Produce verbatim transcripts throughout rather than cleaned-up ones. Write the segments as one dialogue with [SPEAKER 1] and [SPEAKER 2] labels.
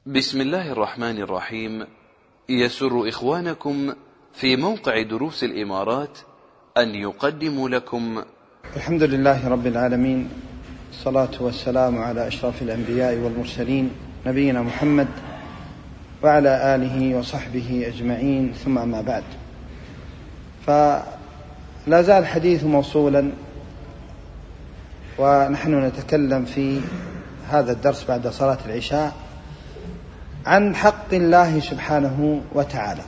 [SPEAKER 1] بسم الله الرحمن الرحيم. يسر إخوانكم في موقع دروس الإمارات أن يقدموا لكم
[SPEAKER 2] الحمد لله رب العالمين، الصلاة والسلام على أشرف الأنبياء والمرسلين نبينا محمد وعلى آله وصحبه أجمعين، ثم أما بعد. فلا زال الحديث موصولا، ونحن نتكلم في هذا الدرس بعد صلاة العشاء عن حق الله سبحانه وتعالى.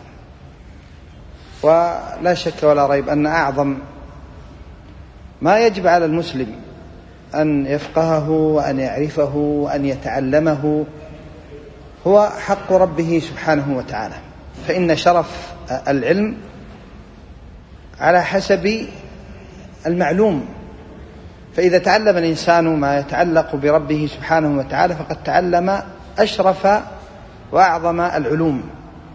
[SPEAKER 2] ولا شك ولا ريب أن أعظم ما يجب على المسلم أن يفقهه وأن يعرفه وأن يتعلمه هو حق ربه سبحانه وتعالى. فإن شرف العلم على حسب المعلوم، فإذا تعلم الإنسان ما يتعلق بربه سبحانه وتعالى فقد تعلم أشرف وأعظم العلوم.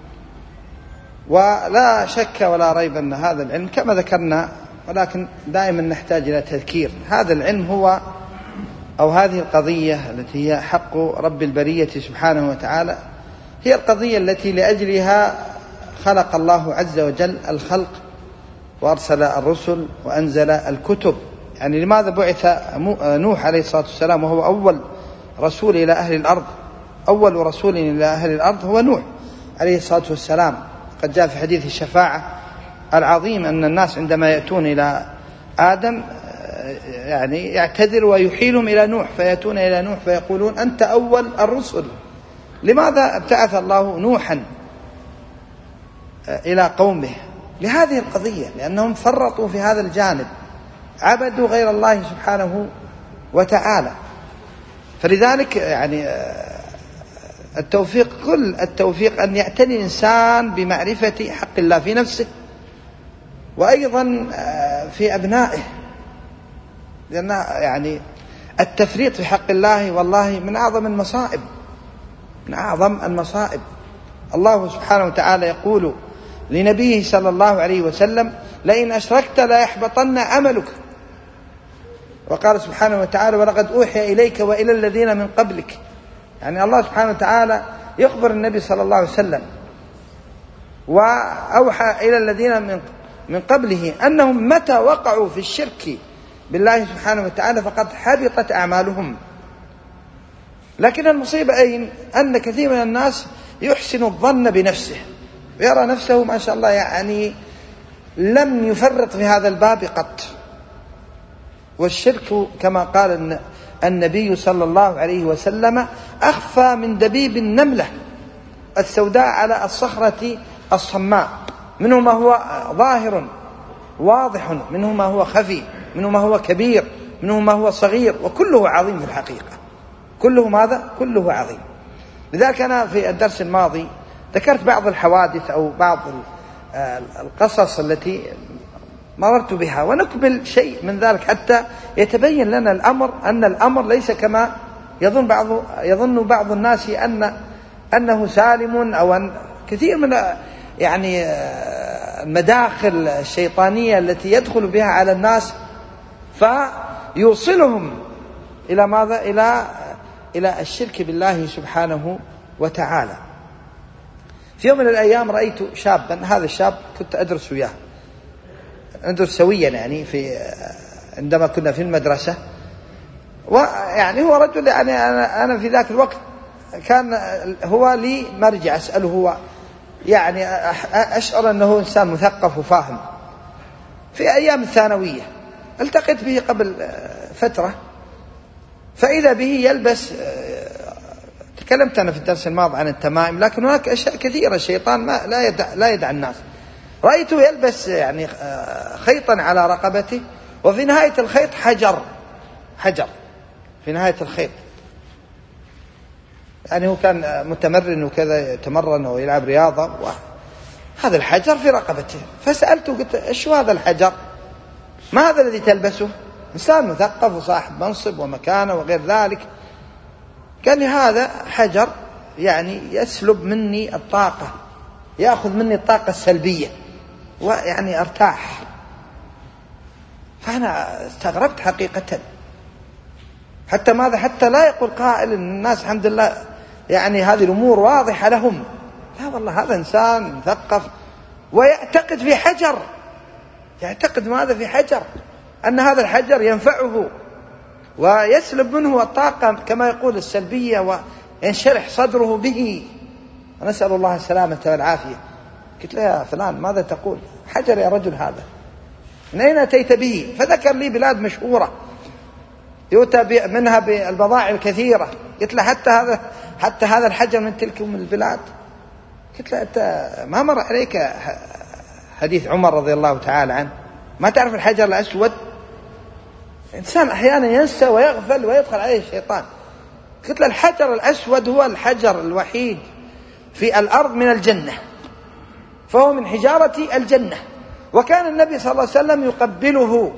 [SPEAKER 2] ولا شك ولا ريب أن هذا العلم كما ذكرنا، ولكن دائما نحتاج إلى تذكير، هذا العلم هو أو هذه القضية التي هي حق رب البرية سبحانه وتعالى هي القضية التي لأجلها خلق الله عز وجل الخلق وأرسل الرسل وأنزل الكتب. يعني لماذا بعث نوح عليه الصلاة والسلام وهو أول رسول إلى أهل الأرض؟ أول رسول إلى أهل الأرض هو نوح عليه الصلاة والسلام. قد جاء في حديث الشفاعة العظيم أن الناس عندما يأتون إلى آدم يعني يعتذر ويحيلهم إلى نوح، فيأتون إلى نوح فيقولون أنت أول الرسل. لماذا ابتعث الله نوحا إلى قومه؟ لهذه القضية، لأنهم فرطوا في هذا الجانب، عبدوا غير الله سبحانه وتعالى. فلذلك يعني التوفيق، كل التوفيق أن يعتني الإنسان بمعرفة حق الله في نفسه وأيضا في أبنائه، لأن يعني التفريط في حق الله والله من أعظم المصائب، من أعظم المصائب. الله سبحانه وتعالى يقول لنبيه صلى الله عليه وسلم: لئن أشركت لا يحبطن عملك. وقال سبحانه وتعالى: ولقد أوحي إليك وإلى الذين من قبلك. يعني الله سبحانه وتعالى يخبر النبي صلى الله عليه وسلم وأوحى إلى الذين من من قبله أنهم متى وقعوا في الشرك بالله سبحانه وتعالى فقد حبطت أعمالهم. لكن المصيبة أين؟ أن كثير من الناس يحسن الظن بنفسه ويرى نفسه ما شاء الله يعني لم يفرط في هذا الباب قط. والشرك كما قال النبي صلى الله عليه وسلم أخفى من دبيب النملة السوداء على الصخرة الصماء، منه ما هو ظاهر واضح، منه ما هو خفي، منه ما هو كبير، منه ما هو صغير، وكله عظيم في الحقيقة. كله ماذا؟ كله عظيم. لذلك أنا في الدرس الماضي ذكرت بعض الحوادث أو بعض القصص التي مررت بها، ونكمل شيء من ذلك حتى يتبين لنا الأمر أن الأمر ليس كما يظن بعض يظن بعض الناس أن أنه سالم، أو أن كثير من يعني المداخل الشيطانية التي يدخل بها على الناس فيوصلهم إلى ماذا؟ إلى إلى الشرك بالله سبحانه وتعالى. في يوم من الأيام رأيت شابا، هذا الشاب كنت أدرس وياه، ندرس سويا يعني في عندما كنا في المدرسة، ويعني هو رجل يعني أنا أنا في ذاك الوقت كان هو لي مرجع أسأله، هو يعني أشعر أنه إنسان مثقف وفاهم. في أيام الثانوية التقيت به قبل فترة، فإذا به يلبس، تكلمت أنا في الدرس الماضي عن التمائم، لكن هناك أشياء كثيرة الشيطان ما لا يدع لا يدع الناس. رأيته يلبس يعني خيطا على رقبته، وفي نهاية الخيط حجر حجر في نهاية الخيط. يعني هو كان متمرن وكذا، يتمرن ويلعب رياضة، وهذا الحجر في رقبته. فسألته قلت: إيش هذا الحجر؟ ما هذا الذي تلبسه؟ إنسان مثقف وصاحب منصب ومكانة وغير ذلك. قال لي: هذا حجر يعني يسلب مني الطاقة، يأخذ مني الطاقة السلبية ويعني أرتاح. فأنا استغربت حقيقة، حتى ماذا؟ حتى لا يقول قائل الناس الحمد لله يعني هذه الأمور واضحة لهم. لا والله هذا إنسان مثقف ويعتقد في حجر، يعتقد ماذا؟ في حجر، أن هذا الحجر ينفعه ويسلب منه الطاقة كما يقول السلبية وينشرح صدره به. ونسأل الله السلامة والعافية. قلت له يا فلان ماذا تقول؟ حجر يا رجل هذا، من أين أتيت به؟ فذكر لي بلاد مشهورة يؤتى منها بالبضائع الكثيرة. قلت له حتى هذا حتى هذا الحجر من تلك من البلاد؟ قلت له أنت ما مر عليك حديث عمر رضي الله تعالى عنه؟ ما تعرف الحجر الأسود؟ إنسان أحيانا ينسى ويغفل ويدخل عليه الشيطان. قلت له الحجر الأسود هو الحجر الوحيد في الأرض من الجنة، فهو من حجارة الجنة، وكان النبي صلى الله عليه وسلم يقبله،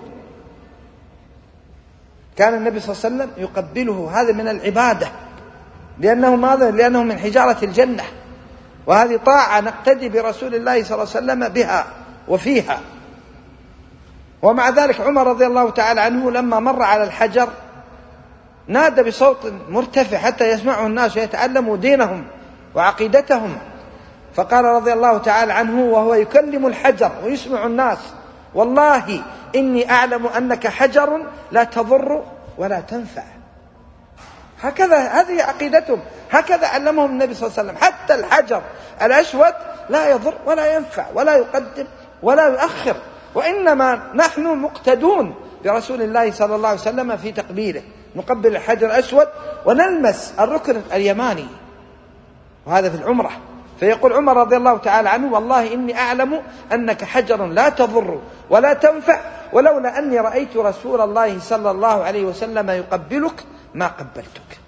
[SPEAKER 2] كان النبي صلى الله عليه وسلم يقبله. هذا من العبادة، لأنه ماذا؟ لأنه من حجارة الجنة، وهذه طاعة نقتدي برسول الله صلى الله عليه وسلم بها وفيها. ومع ذلك عمر رضي الله تعالى عنه لما مر على الحجر نادى بصوت مرتفع حتى يسمعه الناس ويتعلموا دينهم وعقيدتهم، فقال رضي الله تعالى عنه وهو يكلم الحجر ويسمع الناس: والله إني أعلم أنك حجر لا تضر ولا تنفع. هكذا، هذه عقيدتهم، هكذا علمهم النبي صلى الله عليه وسلم. حتى الحجر الأسود لا يضر ولا ينفع ولا يقدم ولا يؤخر، وإنما نحن مقتدون برسول الله صلى الله عليه وسلم في تقبيله. نقبل الحجر الأسود ونلمس الركن اليماني، وهذا في العمرة. فيقول عمر رضي الله تعالى عنه: والله إني أعلم أنك حجر لا تضر ولا تنفع، ولولا أني رأيت رسول الله صلى الله عليه وسلم يقبلك ما قبلتك.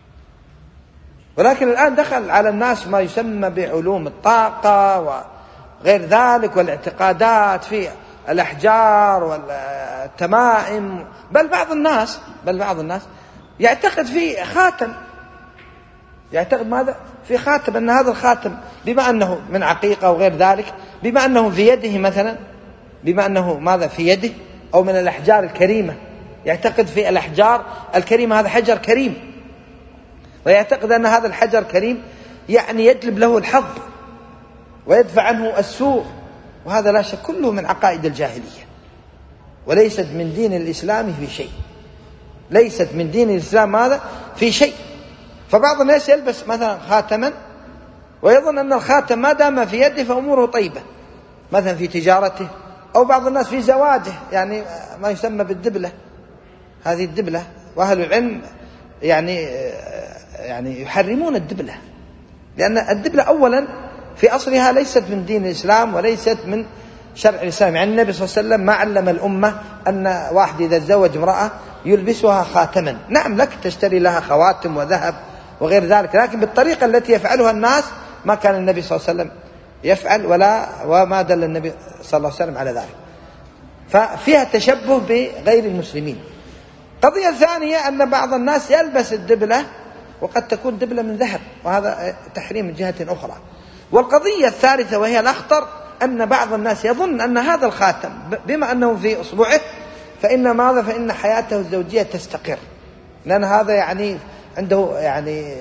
[SPEAKER 2] ولكن الآن دخل على الناس ما يسمى بعلوم الطاقة وغير ذلك، والاعتقادات في الأحجار والتمائم، بل بعض الناس بل بعض الناس يعتقد في خاتم، يعتقد ماذا؟ في خاتم، أن هذا الخاتم بما أنه من عقيقة وغير ذلك، بما أنه في يده مثلا، بما أنه ماذا في يده، أو من الأحجار الكريمة، يعتقد في الأحجار الكريمة هذا حجر كريم، ويعتقد أن هذا الحجر كريم يعني يجلب له الحظ ويدفع عنه السوء. وهذا لا شك كله من عقائد الجاهلية، وليست من دين الإسلام في شيء، ليست من دين الإسلام هذا في شيء. فبعض الناس يلبس مثلا خاتما ويظن أن الخاتم ما دام في يده فأموره طيبة، مثلا في تجارته، أو بعض الناس في زواجه، يعني ما يسمى بالدبلة، هذه الدبلة. وأهل العلم يعني يعني يحرمون الدبلة، لأن الدبلة أولا في أصلها ليست من دين الإسلام وليست من شرع الإسلام. يعني النبي صلى الله عليه وسلم ما علم الأمة أن واحد إذا تزوج امرأة يلبسها خاتما. نعم لك تشتري لها خواتم وذهب وغير ذلك، لكن بالطريقة التي يفعلها الناس ما كان النبي صلى الله عليه وسلم يفعل، ولا وما دل النبي صلى الله عليه وسلم على ذلك. ففيها تشبه بغير المسلمين. قضية ثانية أن بعض الناس يلبس الدبلة وقد تكون دبلة من ذهب، وهذا تحريم من جهة أخرى. والقضية الثالثة وهي الأخطر أن بعض الناس يظن أن هذا الخاتم بما أنه في أصبعه فإن ماذا فإن حياته الزوجية تستقر، لأن هذا يعني عنده يعني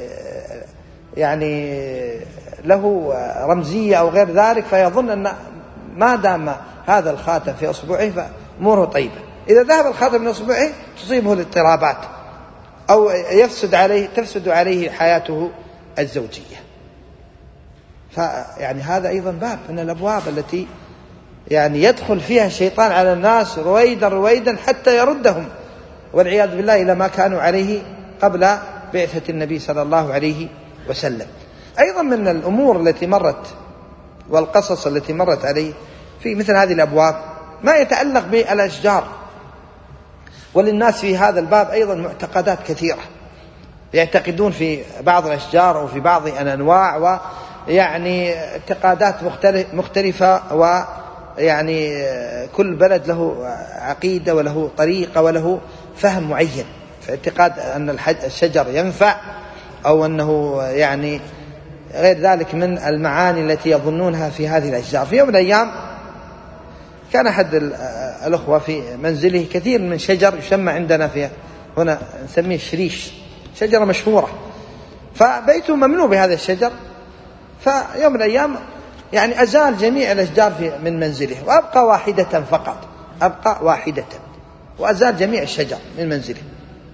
[SPEAKER 2] يعني له رمزية أو غير ذلك، فيظن أن ما دام هذا الخاتم في أصبعه فأموره طيبة. إذا ذهب الخاتم من أصبعه تصيبه الاضطرابات أو يفسد عليه تفسد عليه حياته الزوجية. فيعني هذا أيضا باب من الأبواب التي يعني يدخل فيها الشيطان على الناس رويدا رويدا حتى يردهم والعياذ بالله إلى ما كانوا عليه قبل بعثة النبي صلى الله عليه وسلم. أيضا من الأمور التي مرت والقصص التي مرت عليه في مثل هذه الأبواب ما يتعلق بالأشجار، وللناس في هذا الباب أيضا معتقدات كثيرة، يعتقدون في بعض الأشجار أو في بعض الأنواع، ويعني اعتقادات مختلفة، ويعني كل بلد له عقيدة وله طريقة وله فهم معين في اعتقاد أن الشجر ينفع أو أنه يعني غير ذلك من المعاني التي يظنونها في هذه الأشجار. في يوم من الأيام كان أحد الأخوة في منزله كثير من شجر يسمى عندنا في هنا نسميه الشريش، شجرة مشهورة، فبيته ممنوع بهذا الشجر. فيوم من الأيام يعني أزال جميع الأشجار في من منزله وأبقى واحدة فقط، أبقى واحدة وأزال جميع الشجر من منزله.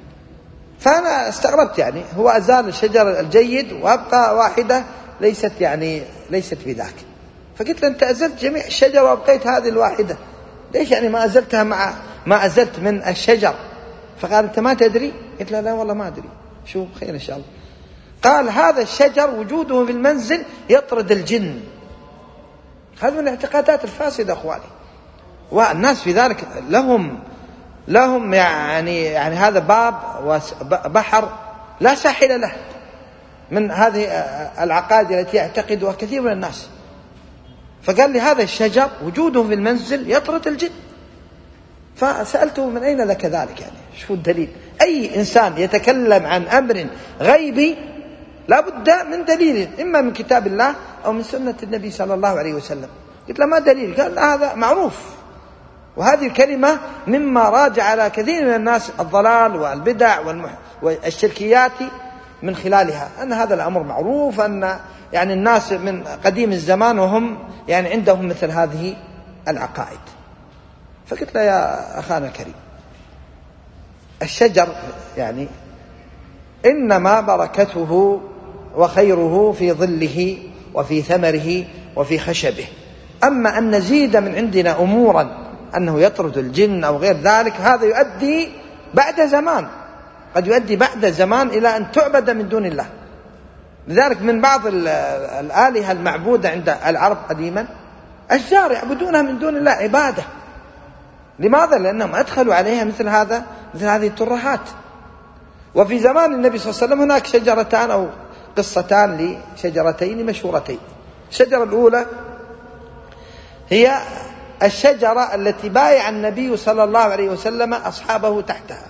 [SPEAKER 2] فأنا استغربت، يعني هو أزال الشجر الجيد وأبقى واحدة ليست يعني ليست بذاك. فقلت له أنت أزلت جميع الشجر وأبقيت هذه الواحدة، ليش يعني ما أزلتها مع ما أزلت من الشجر؟ فقال أنت ما تدري؟ قلت له لا والله ما أدري. شو خير إن شاء الله. قال هذا الشجر وجوده في المنزل يطرد الجن. هذه من الاعتقادات الفاسدة أخواني، والناس في ذلك لهم لهم يعني يعني هذا باب وبحر لا ساحل له من هذه العقائد التي يعتقدها كثير من الناس. فقال لي هذا الشجر وجوده في المنزل يطرد الجن. فسألته من أين لك ذلك؟ يعني شو الدليل؟ أي إنسان يتكلم عن أمر غيبي لا بد من دليل، إما من كتاب الله أو من سنة النبي صلى الله عليه وسلم. قلت له ما دليل؟ قال هذا معروف. وهذه الكلمة مما راجع على كثير من الناس الضلال والبدع والشركيات من خلالها، أن هذا الأمر معروف، أن يعني الناس من قديم الزمان وهم يعني عندهم مثل هذه العقائد. فقلت له يا أخانا الكريم، الشجر يعني إنما بركته وخيره في ظله وفي ثمره وفي خشبه. أما أن نزيد من عندنا أمورا أنه يطرد الجن أو غير ذلك، هذا يؤدي بعد زمان، قد يؤدي بعد زمان إلى أن تعبد من دون الله. لذلك من بعض الآلهة المعبودة عند العرب قديما أشجار يعبدونها من دون الله عبادة. لماذا؟ لأنهم أدخلوا عليها مثل هذا مثل هذه الترهات. وفي زمان النبي صلى الله عليه وسلم هناك شجرتان أو قصتان لشجرتين مشهورتين. الشجرة الأولى هي الشجرة التي بايع النبي صلى الله عليه وسلم أصحابه تحتها،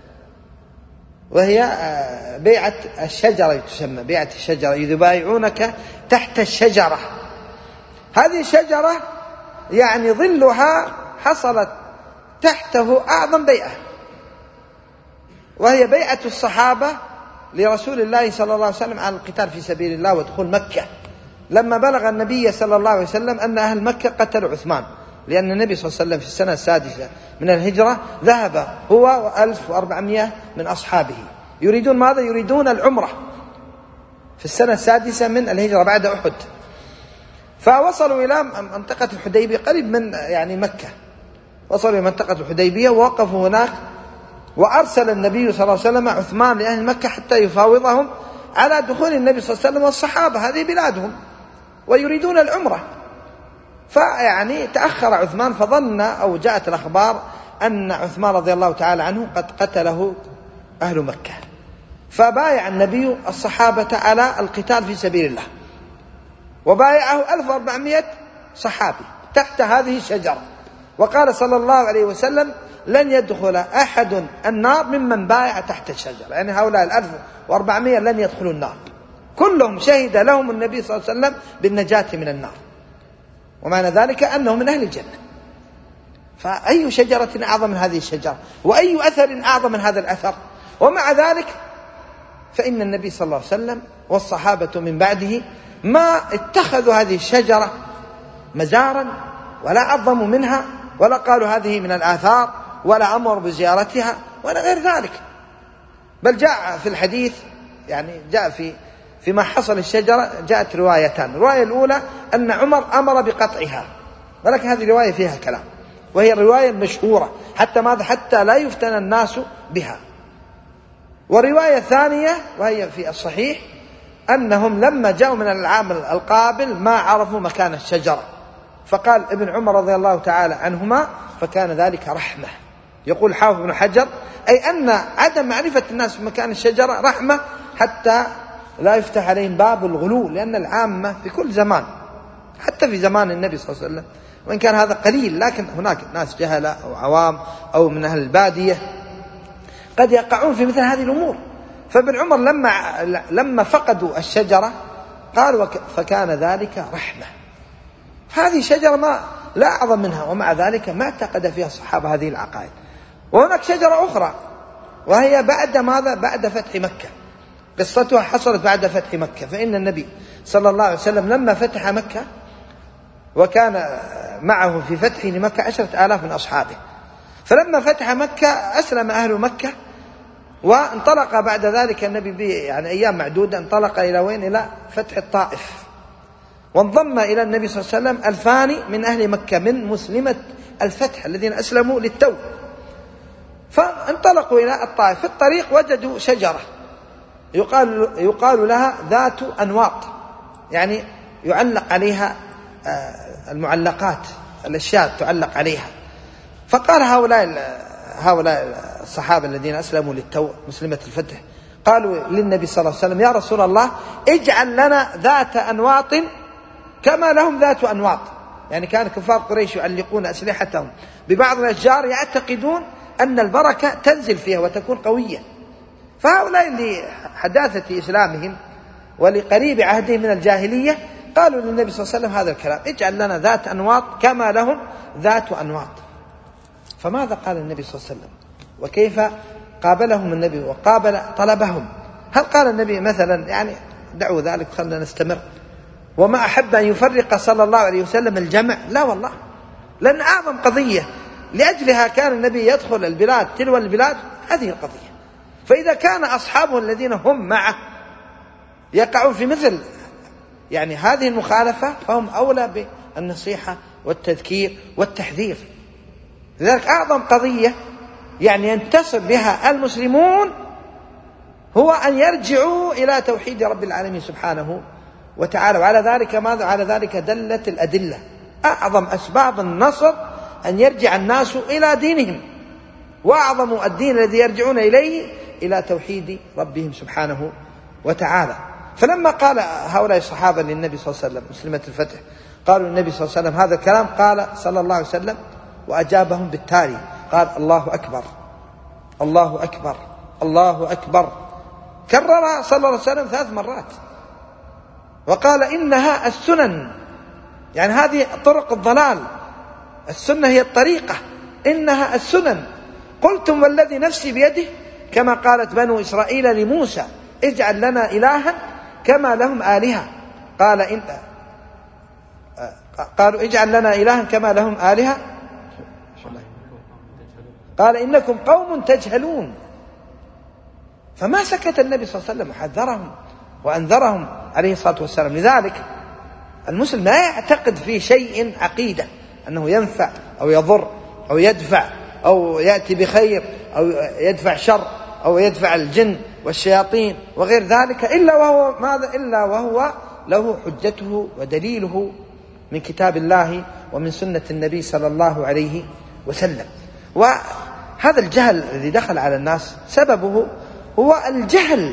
[SPEAKER 2] وهي بيعة الشجرة، تسمى بيعة الشجرة، يبايعونك تحت الشجرة. هذه الشجرة يعني ظلها حصلت تحته أعظم بيعة، وهي بيعة الصحابة لرسول الله صلى الله عليه وسلم على القتال في سبيل الله ودخول مكة. لما بلغ النبي صلى الله عليه وسلم أن أهل مكة قتلوا عثمان، لأن النبي صلى الله عليه وسلم في السنة السادسة من الهجرة ذهب هو وألف وأربعمائة من أصحابه يريدون ماذا؟ يريدون العمرة في السنة السادسة من الهجرة بعد أحد. فوصلوا إلى منطقة الحديبية قريب من يعني مكة، وصلوا إلى منطقة الحديبية ووقفوا هناك، وأرسل النبي صلى الله عليه وسلم عثمان لأهل مكة حتى يفاوضهم على دخول النبي صلى الله عليه وسلم والصحابة، هذه بلادهم ويريدون العمرة. فيعني تأخر عثمان، فظن أو جاءت الأخبار أن عثمان رضي الله تعالى عنه قد قتله أهل مكة. فبايع النبي الصحابة على القتال في سبيل الله، وبايعه ألف وأربعمائة صحابي تحت هذه الشجرة. وقال صلى الله عليه وسلم لن يدخل أحد النار ممن بايع تحت الشجرة، يعني هؤلاء الألف وأربعمائة لن يدخلوا النار، كلهم شهد لهم النبي صلى الله عليه وسلم بالنجاة من النار، ومعنى ذلك أنهم من أهل الجنة. فأي شجرة أعظم من هذه الشجرة، وأي أثر أعظم من هذا الأثر؟ ومع ذلك فإن النبي صلى الله عليه وسلم والصحابة من بعده ما اتخذوا هذه الشجرة مزارا ولا عظموا منها ولا قالوا هذه من الآثار ولا أمروا بزيارتها ولا غير ذلك. بل جاء في الحديث يعني جاء في فيما حصل الشجرة جاءت روايتان. الرواية الأولى أن عمر أمر بقطعها، ولكن هذه الرواية فيها كلام، وهي الرواية المشهورة حتى ماذا حتى لا يفتن الناس بها. ورواية ثانية وهي في الصحيح أنهم لما جاءوا من العام القابل ما عرفوا مكان الشجرة، فقال ابن عمر رضي الله تعالى عنهما فكان ذلك رحمة. يقول حافظ بن حجر أي أن عدم معرفة الناس بمكان الشجرة رحمة حتى لا يفتح عليهم باب الغلو، لأن العامة في كل زمان حتى في زمان النبي صلى الله عليه وسلم وإن كان هذا قليل، لكن هناك ناس جهلة أو عوام أو من أهل البادية قد يقعون في مثل هذه الأمور. فابن عمر لما لما فقدوا الشجرة قالوا فكان ذلك رحمة. هذه شجرة ما لا أعظم منها، ومع ذلك ما اعتقد فيها الصحابة هذه العقائد. وهناك شجرة أخرى وهي بعد ماذا؟ بعد فتح مكة، قصتها حصلت بعد فتح مكة. فإن النبي صلى الله عليه وسلم لما فتح مكة وكان معه في فتحه لمكة عشرة آلاف من أصحابه، فلما فتح مكة أسلم أهل مكة، وانطلق بعد ذلك النبي به يعني أيام معدودة انطلق إلى وين؟ إلى فتح الطائف، وانضم إلى النبي صلى الله عليه وسلم ألفان من أهل مكة من مسلمة الفتح الذين أسلموا للتو. فانطلقوا إلى الطائف، في الطريق وجدوا شجرة يقال, يقال لها ذات أنواط، يعني يعلق عليها المعلقات، الأشياء تعلق عليها. فقال هؤلاء هؤلاء الصحابة الذين أسلموا للتو مسلمة الفتح قالوا للنبي صلى الله عليه وسلم: يا رسول الله اجعل لنا ذات أنواط كما لهم ذات أنواط. يعني كان كفار قريش يعلقون أسلحتهم ببعض الأشجار يعتقدون أن البركة تنزل فيها وتكون قوية. فهؤلاء لحداثة إسلامهم ولقريب عهدهم من الجاهلية قالوا للنبي صلى الله عليه وسلم هذا الكلام: اجعل لنا ذات أنواط كما لهم ذات أنواط. فماذا قال النبي صلى الله عليه وسلم؟ وكيف قابلهم النبي وقابل طلبهم؟ هل قال النبي مثلا يعني دعوا ذلك خلنا نستمر، وما أحب أن يفرق صلى الله عليه وسلم الجمع؟ لا والله، لأن أعظم قضية لأجلها كان النبي يدخل البلاد تلو البلاد هذه القضية. فإذا كان أصحابه الذين هم معه يقعون في مثل يعني هذه المخالفة فهم أولى بالنصيحة والتذكير والتحذير. لذلك أعظم قضية يعني ينتصر بها المسلمون هو أن يرجعوا إلى توحيد رب العالمين سبحانه وتعالى. وعلى ذلك ماذا؟ على ذلك دلت الأدلة. أعظم أسباب النصر أن يرجع الناس إلى دينهم، وأعظم الدين الذي يرجعون إليه إلى توحيد ربهم سبحانه وتعالى. فلما قال هؤلاء الصحابة للنبي صلى الله عليه وسلم مسلمة الفتح قالوا للنبي صلى الله عليه وسلم هذا الكلام، قال صلى الله عليه وسلم وأجابهم بالتالي قال: الله أكبر الله أكبر الله أكبر. كررها صلى الله عليه وسلم ثلاث مرات وقال: إنها السنن، يعني هذه طرق الضلال، السنة هي الطريقة، إنها السنن. قلتم والذي نفسي بيده كما قالت بنو إسرائيل لموسى: اجعل لنا إلها كما لهم آلهة. قال إن قالوا اجعل لنا إلها كما لهم آلهة، قال إنكم قوم تجهلون. فما سكت النبي صلى الله عليه وسلم، حذرهم وأنذرهم عليه الصلاة والسلام. لذلك المسلم لا يعتقد في شيء عقيدة أنه ينفع أو يضر أو يدفع أو يأتي بخير أو يدفع شر أو يدفع الجن والشياطين وغير ذلك إلا وهو ماذا؟ إلا وهو له حجته ودليله من كتاب الله ومن سنة النبي صلى الله عليه وسلم. وهذا الجهل الذي دخل على الناس سببه هو الجهل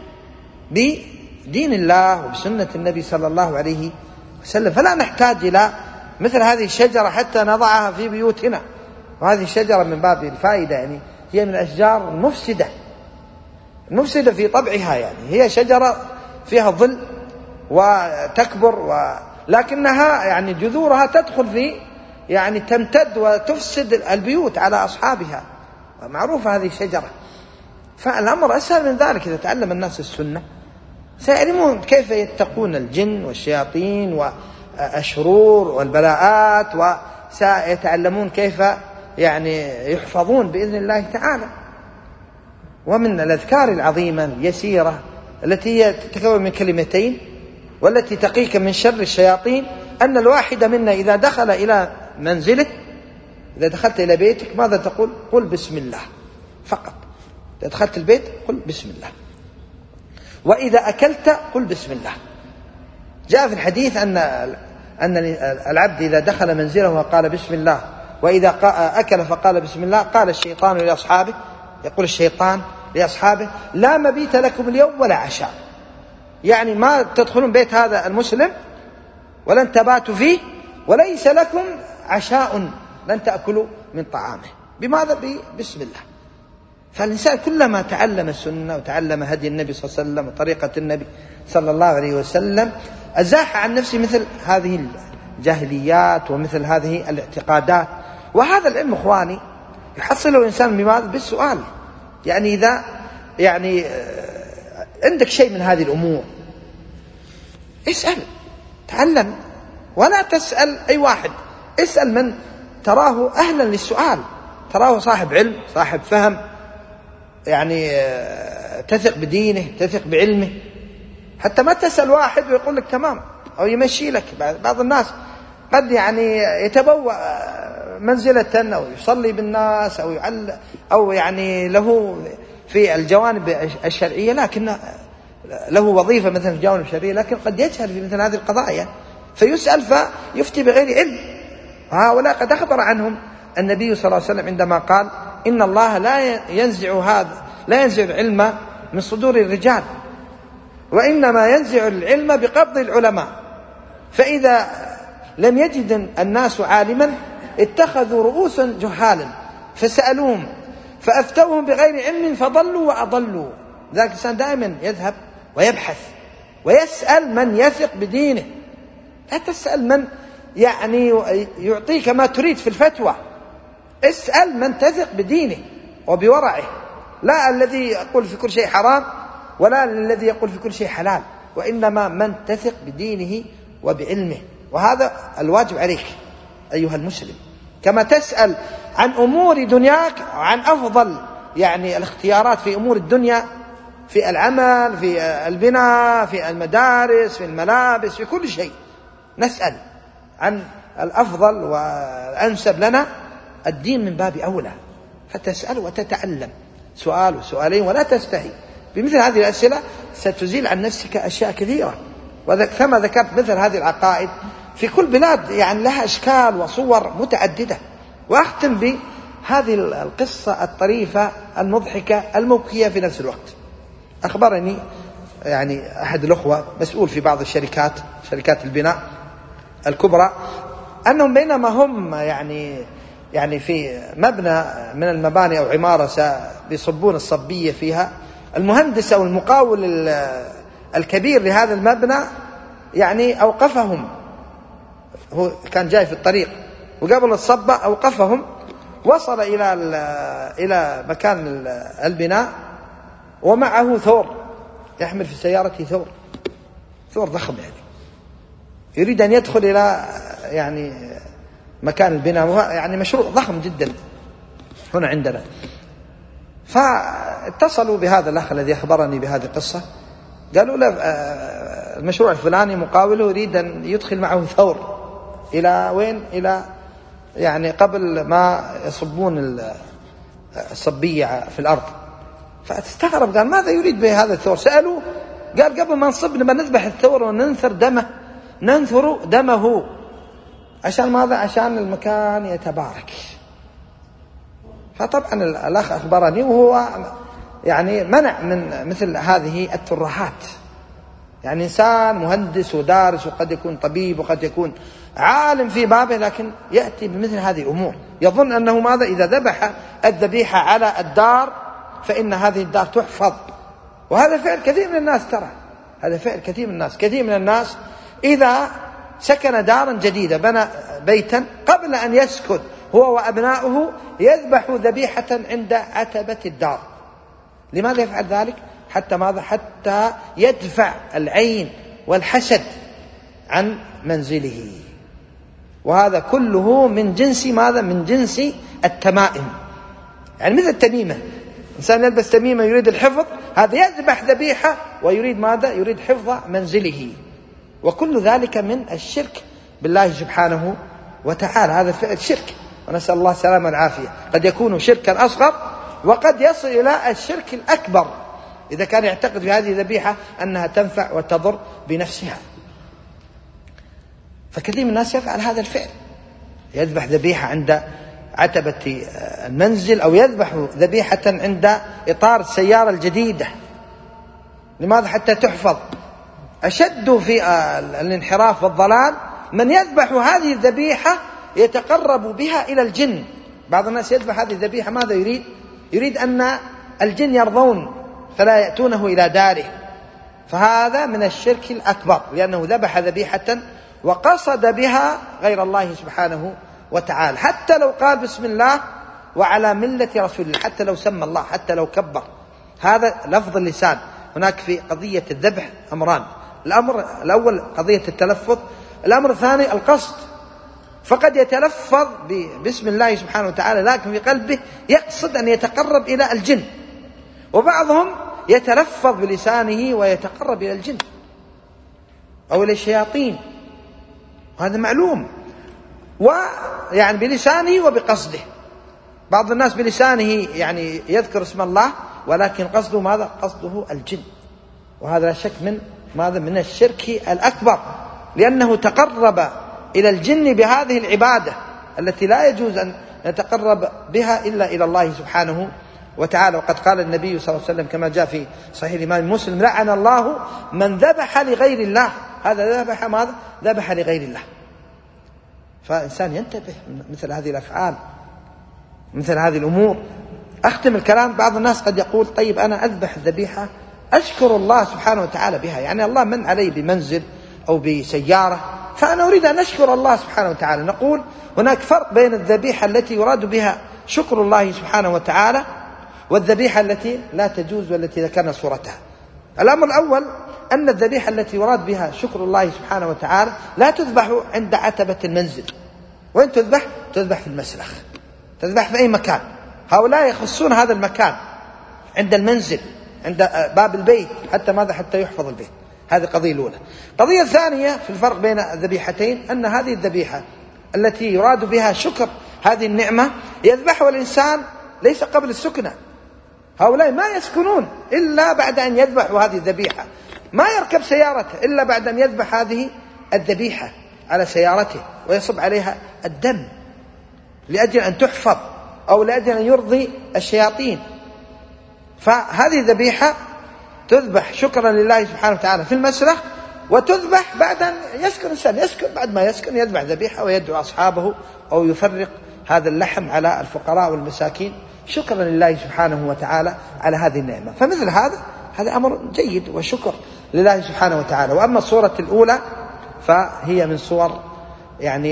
[SPEAKER 2] بدين الله وبسنة النبي صلى الله عليه وسلم. فلا نحتاج إلى مثل هذه الشجرة حتى نضعها في بيوتنا. وهذه الشجرة من باب الفائدة يعني هي من الأشجار المفسدة المفسدة في طبعها، يعني هي شجرة فيها ظل وتكبر و... لكنها يعني جذورها تدخل في يعني تمتد وتفسد البيوت على أصحابها، معروفة هذه الشجرة. فالأمر أسهل من ذلك. إذا تعلم الناس السنة سيعلمون كيف يتقون الجن والشياطين والشرور والبلاءات، وسيتعلمون كيف يعني يحفظون بإذن الله تعالى. ومن الأذكار العظيمة اليسيرة التي هي تتكون من كلمتين والتي تقيك من شر الشياطين أن الواحد منا إذا دخل إلى منزله، إذا دخلت إلى بيتك ماذا تقول؟ قل بسم الله فقط. إذا دخلت البيت قل بسم الله، وإذا أكلت قل بسم الله. جاء في الحديث أن أن العبد إذا دخل منزله وقال بسم الله وإذا أكل فقال بسم الله قال الشيطان لأصحابه، يقول الشيطان لأصحابه: لا مبيت لكم اليوم ولا عشاء. يعني ما تدخلون بيت هذا المسلم ولن تباتوا فيه وليس لكم عشاء، لن تأكلوا من طعامه. بماذا؟ بسم الله. فالإنسان كلما تعلم السنة وتعلم هدي النبي صلى الله عليه وسلم وطريقة النبي صلى الله عليه وسلم أزاح عن نفسه مثل هذه الجاهليات ومثل هذه الاعتقادات. وهذا العلم إخواني يحصله الإنسان بماذا؟ بالسؤال. يعني إذا يعني عندك شيء من هذه الأمور اسأل، تعلم، ولا تسأل أي واحد، اسأل من تراه أهلا للسؤال، تراه صاحب علم صاحب فهم، يعني تثق بدينه تثق بعلمه. حتى ما تسأل واحد ويقول لك تمام أو يمشي لك. بعض الناس قد يعني يتبوأ منزلة أو يصلي بالناس أو يعل أو يعني له في الجوانب الشرعية، لكن له وظيفة مثلا في الجوانب الشرعية، لكن قد يجهل في مثل هذه القضايا فيسأل فيفتي بغير علم. هؤلاء قد أخبر عنهم النبي صلى الله عليه وسلم عندما قال إن الله لا ينزع هذا لا ينزع العلم من صدور الرجال، وإنما ينزع العلم بقبض العلماء، فإذا لم يجد الناس عالما اتخذوا رؤوسا جهالا فسألوهم فأفتوهم بغير علم فضلوا وأضلوا. ذلك الإنسان دائما يذهب ويبحث ويسأل من يثق بدينه، لا تسأل من يعني يعطيك ما تريد في الفتوى، اسأل من تثق بدينه وبورعه، لا الذي يقول في كل شيء حرام ولا الذي يقول في كل شيء حلال، وإنما من تثق بدينه وبعلمه. وهذا الواجب عليك أيها المسلم، كما تسأل عن أمور دنياك عن أفضل يعني الاختيارات في أمور الدنيا، في العمل، في البناء، في المدارس، في الملابس، في كل شيء نسأل عن الأفضل والأنسب لنا. الدين من باب أولى، فتسأل وتتعلم سؤال وسؤالين ولا تستحي. بمثل هذه الأسئلة ستزيل عن نفسك أشياء كثيرة. وكما ذكرت مثل هذه العقائد في كل بلاد يعني لها أشكال وصور متعددة. وأختم بهذه القصة الطريفة المضحكة المبكية في نفس الوقت. أخبرني يعني أحد الأخوة مسؤول في بعض الشركات شركات البناء الكبرى أنهم بينما هم يعني يعني في مبنى من المباني أو عمارة بيصبون الصبية فيها، المهندس أو المقاول الكبير لهذا المبنى يعني أوقفهم، هو كان جاي في الطريق وقبل الصبة أوقفهم، وصل إلى إلى مكان البناء ومعه ثور، يحمل في سيارته ثور ثور ضخم، يعني يريد أن يدخل إلى يعني مكان البناء، يعني مشروع ضخم جدا هنا عندنا. فاتصلوا بهذا الأخ الذي أخبرني بهذه القصة، قالوا له المشروع الفلاني مقاوله يريد أن يدخل معه ثور إلى وين؟ إلى يعني قبل ما يصبون الصبية في الأرض. فاستغرب، قال ماذا يريد بهذا الثور؟ سألوه، قال قبل ما نصب نبى نذبح الثور وننثر دمه ننثر دمه. عشان ماذا؟ عشان المكان يتبارك. فطبعا الأخ أخبرني وهو يعني منع من مثل هذه الترهات، يعني إنسان مهندس ودارس وقد يكون طبيب وقد يكون عالم في بابه، لكن يأتي بمثل هذه الأمور يظن أنه ماذا؟ إذا ذبح الذبيحة على الدار فإن هذه الدار تحفظ. وهذا فعل كثير من الناس، ترى هذا فعل كثير من الناس. كثير من الناس إذا سكن دارا جديدة بنى بيتا قبل أن يسكن هو وأبناؤه يذبح ذبيحة عند عتبة الدار. لماذا يفعل ذلك؟ حتى ماذا؟ حتى يدفع العين والحسد عن منزله. وهذا كله من جنس ماذا؟ من جنس التمائم، يعني مثل التميمة، إنسان يلبس تميمة يريد الحفظ، هذا يذبح ذبيحة ويريد ماذا؟ يريد حفظ منزله. وكل ذلك من الشرك بالله سبحانه وتعالى، هذا فعل شرك، ونسأل الله السلامة والعافية. قد يكون شركا أصغر وقد يصل إلى الشرك الأكبر إذا كان يعتقد في هذه الذبيحة أنها تنفع وتضر بنفسها. فكثير من الناس يفعل هذا الفعل، يذبح ذبيحة عند عتبة المنزل أو يذبح ذبيحة عند إطار السيارة الجديدة. لماذا؟ حتى تحفظ. أشد في الانحراف والضلال من يذبح هذه الذبيحة يتقرب بها إلى الجن. بعض الناس يذبح هذه الذبيحة ماذا يريد؟ يريد أن الجن يرضون فلا يأتونه إلى داره، فهذا من الشرك الأكبر، لأنه ذبح ذبيحة وقصد بها غير الله سبحانه وتعالى، حتى لو قال بسم الله وعلى ملة رسول الله، حتى لو سمى الله، حتى لو كبر، هذا لفظ اللسان، هناك في قضية الذبح أمران. الأمر الأول قضية التلفظ، الأمر الثاني القصد. فقد يتلفظ باسم الله سبحانه وتعالى لكن في قلبه يقصد أن يتقرب إلى الجن، وبعضهم يتلفظ بلسانه ويتقرب إلى الجن أو إلى الشياطين، وهذا معلوم، ويعني بلسانه وبقصده. بعض الناس بلسانه يعني يذكر اسم الله ولكن قصده ماذا؟ قصده الجن، وهذا لا شك من ماذا؟ من الشرك الأكبر، لأنه تقرب إلى الجن بهذه العبادة التي لا يجوز أن نتقرب بها إلا إلى الله سبحانه وتعالى. وقد قال النبي صلى الله عليه وسلم كما جاء في صحيح الإمام مسلم: لعن الله من ذبح لغير الله. هذا ذبح ماذا؟ ذبح لغير الله. فإنسان ينتبه مثل هذه الأفعال، مثل هذه الأمور. أختم الكلام. بعض الناس قد يقول: طيب أنا أذبح الذبيحة أشكر الله سبحانه وتعالى بها، يعني الله من علي بمنزل أو بسيارة، فأنا أريد أن أشكر الله سبحانه وتعالى. نقول هناك فرق بين الذبيحة التي يراد بها شكر الله سبحانه وتعالى والذبيحة التي لا تجوز والتي ذكرنا صورتها. الأمر الأول أن الذبيحة التي يراد بها شكر الله سبحانه وتعالى لا تذبح عند عتبة المنزل. وين تذبح؟ تذبح في المسلخ، تذبح في أي مكان. هؤلاء يخصون هذا المكان عند المنزل، عند باب البيت، حتى ماذا؟ حتى يحفظ البيت. هذه قضية الأولى. قضية ثانية في الفرق بين الذبيحتين أن هذه الذبيحة التي يراد بها شكر هذه النعمة يذبحها الإنسان ليس قبل السكنة. هؤلاء ما يسكنون إلا بعد أن يذبحوا هذه الذبيحة، ما يركب سيارته إلا بعد أن يذبح هذه الذبيحة على سيارته ويصب عليها الدم لأجل أن تحفظ أو لأجل أن يرضي الشياطين. فهذه الذبيحة تذبح شكرا لله سبحانه وتعالى في المسرح، وتذبح بعد أن يسكن الإنسان، يسكن بعد ما يسكن يذبح ذبيحة ويدعو أصحابه أو يفرق هذا اللحم على الفقراء والمساكين شكرا لله سبحانه وتعالى على هذه النعمة. فمثل هذا هذا أمر جيد وشكر لله سبحانه وتعالى. وأما الصورة الأولى فهي من صور يعني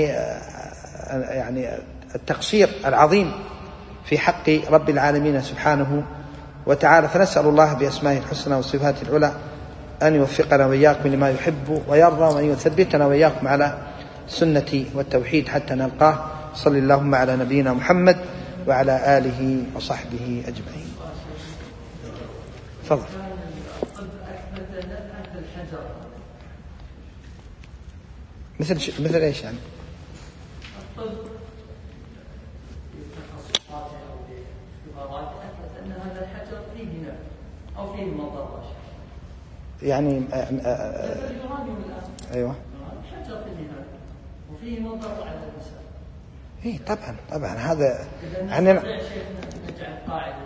[SPEAKER 2] يعني التقصير العظيم في حق رب العالمين سبحانه وتعالى. فنسأل الله بأسمائه الحسنى وصفاته العلى أن يوفقنا وإياكم لما يحب ويرضى، وأن يثبتنا وإياكم على السنة والتوحيد حتى نلقاه. صلى اللهم على نبينا محمد وعلى آله وصحبه أجمعين. تفضل. مثل ش... مثل ايش يعني؟ يعني آآ آآ ايوه الحجر في النهاية وفيه مضر على الإنسان. اي طبعا طبعا هذا يعني نجعل قاعدة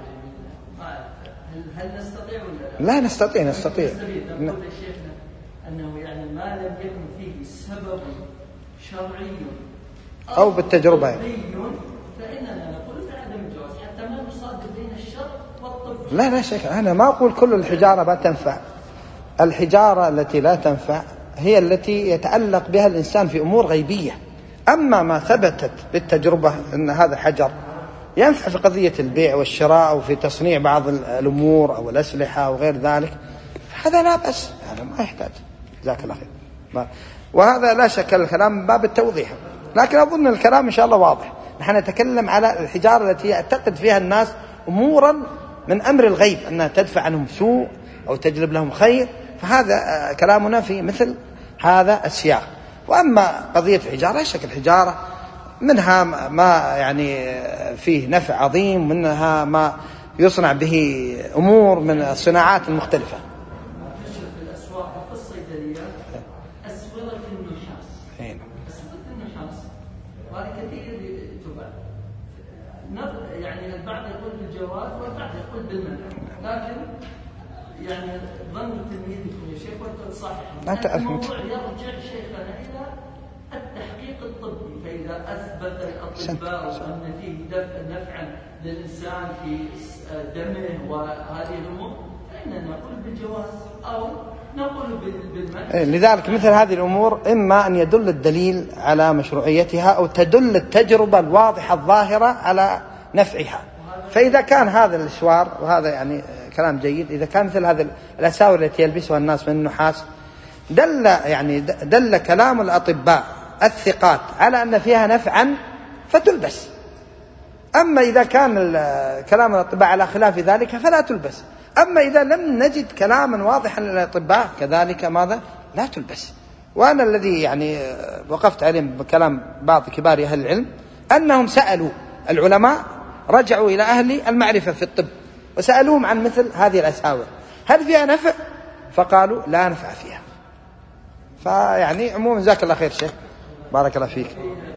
[SPEAKER 2] هل نستطيع ولا لا؟ لا نستطيع نستطيع نقول لشيخنا أنه يعني ما لم يكن فيه سبب شرعي أو بالتجربة فإننا نقول بعدم الجواز حتى ما نصادف بين الشرع والطب. لا لا شيخ، أنا ما أقول كل الحجارة لا تنفع. الحجارة التي لا تنفع هي التي يتعلق بها الإنسان في أمور غيبية. أما ما ثبتت بالتجربة أن هذا حجر ينفع في قضية البيع والشراء أو في تصنيع بعض الأمور أو الأسلحة أو غير ذلك، هذا لا بأس، هذا ما يحتاج. جزاك الله خير. وهذا لا شك الكلام باب التوضيح، لكن أظن الكلام إن شاء الله واضح. نحن نتكلم على الحجارة التي يعتقد فيها الناس أمورا من أمر الغيب أنها تدفع عنهم سوء أو تجلب لهم خير، فهذا كلامنا في مثل هذا السياق. وأما قضية الحجارة لا شك الحجارة منها ما يعني فيه نفع عظيم، منها ما يصنع به أمور من الصناعات المختلفة. تشرف الأسواق في الصيدليات أسورة النحاس. أسورة النحاس وهذا كثير تباع. يعني البعض يقول بالجواز والبعض يقول بالمنع، لكن يعني ظن تلميذكم يا شيخ وانت تصحح الموضوع يرجع شيخنا الى التحقيق الطبي. فاذا اثبت الاطباء ان فيه نفعا للانسان في دمه وهذه الامور فاننا نقول بالجواز او نقول بالمنع. لذلك مثل هذه الامور اما ان يدل الدليل على مشروعيتها او تدل التجربه الواضحه الظاهره على نفعها. فاذا كان هذا الاشوار وهذا يعني كلام جيد. إذا كان مثل هذه الأساور التي يلبسها الناس من النحاس دل يعني دل كلام الأطباء الثقات على أن فيها نفعا فتلبس. أما إذا كان كلام الأطباء على خلاف ذلك فلا تلبس. أما إذا لم نجد كلاما واضحا للأطباء كذلك ماذا لا تلبس. وأنا الذي يعني وقفت عليهم بكلام بعض كبار أهل العلم أنهم سألوا العلماء، رجعوا إلى أهل المعرفة في الطب وسألوهم عن مثل هذه الأساور هل فيها نفع؟ فقالوا لا نفع فيها. فيعني عموما جزاك الله خير شيخ، بارك الله فيك.